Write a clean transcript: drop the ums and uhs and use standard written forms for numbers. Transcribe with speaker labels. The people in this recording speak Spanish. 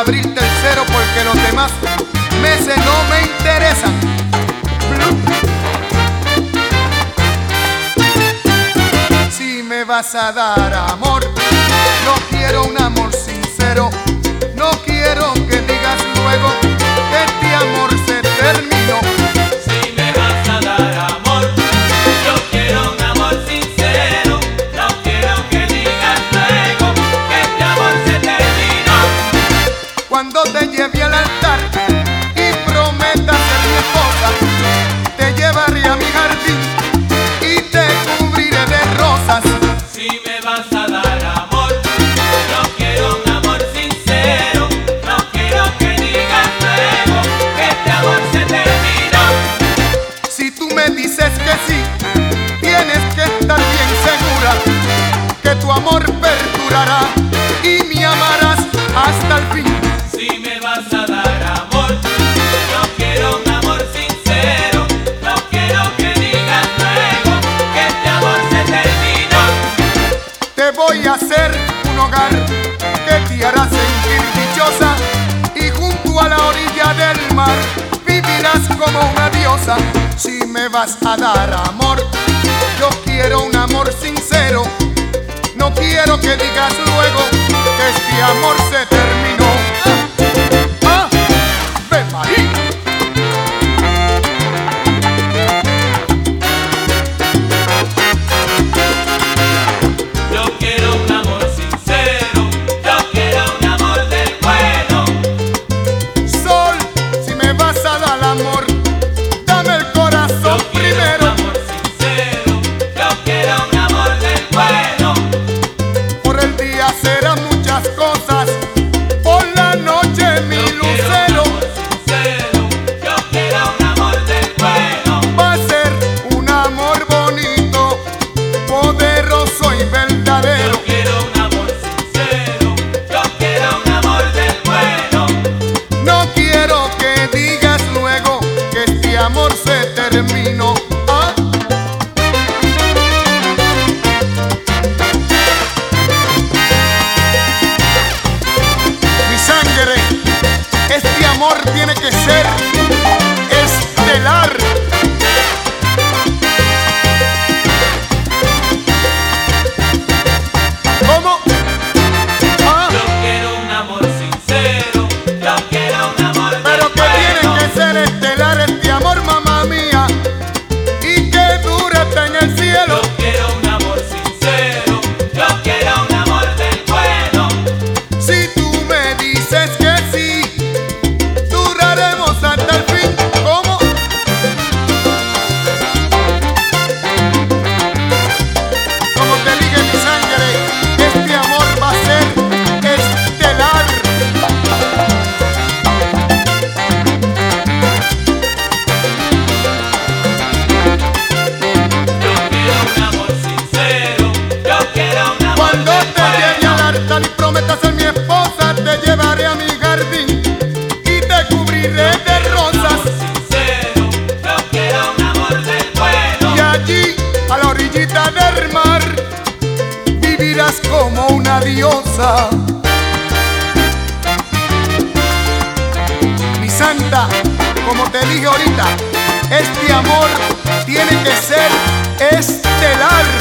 Speaker 1: abril tercero, porque los demás meses no me interesan. Si me vas a dar amor, no quiero un amor sincero. No quiero que digas luego que este amor se terminó.
Speaker 2: Si me vas a dar amor, yo quiero un amor sincero. No quiero que digas luego que este amor se terminó.
Speaker 1: Cuando te lleve al altar y prometas ser mi esposa, te llevaré a mi jardín y te cubriré de rosas.
Speaker 2: Si me vas a dar amor, yo quiero un amor sincero. No quiero que digas luego que este amor se terminó.
Speaker 1: Si tú me dices que sí, tienes que estar bien segura que tu amor perdurará y me amarás hasta el fin.
Speaker 2: Si me vas a dar amor, yo quiero un amor sincero. No quiero que digas luego que este amor se terminó.
Speaker 1: Te voy a hacer un hogar que te hará sentir dichosa y junto a la orilla del mar vivirás como una diosa. Si me vas a dar amor, yo quiero un amor sincero. No quiero que digas luego que este amor se terminó. ¡Ven, María!
Speaker 2: Yo quiero un amor sincero. Yo quiero un amor del bueno.
Speaker 1: Sol, si me vas a dar amor, dame el corazón
Speaker 2: Yo quiero un
Speaker 1: primero.
Speaker 2: amor sincero. Yo quiero un amor del bueno.
Speaker 1: Por el día serán muchas cosas, por la noche mi
Speaker 2: Yo quiero un
Speaker 1: lucero.
Speaker 2: amor sincero. Yo quiero un amor del bueno.
Speaker 1: Va a ser un amor bonito, poderoso y verdadero.
Speaker 2: Yo quiero un amor sincero. Yo quiero un amor del bueno.
Speaker 1: No quiero que digas luego que este amor se terminó. Mi sangre, este amor tiene que ser estelar. ¿Cómo?
Speaker 2: Yo quiero un amor sincero. Yo quiero un amor del
Speaker 1: Pero que tiene
Speaker 2: bueno.
Speaker 1: que ser estelar este amor, mamá mía, y que dure hasta en el cielo.
Speaker 2: Yo quiero un amor sincero. Yo quiero un amor del bueno.
Speaker 1: Si tú me dices que sí, duraremos hasta el fin. ¿Cómo? Como te dije, mi sangre, este amor va a ser estelar.
Speaker 2: Yo quiero un amor sincero. Yo quiero un amor
Speaker 1: Cuando
Speaker 2: del
Speaker 1: te lleve
Speaker 2: bueno.
Speaker 1: al altar y prometas ser mi esposa, te llevaré a mi jardín y te cubriré de rosas.
Speaker 2: Sincero. Yo quiero un amor del bueno.
Speaker 1: Y allí, a la orillita del mar, vivirás como una diosa. Mi santa, como te dije ahorita, este amor tiene que ser estelar.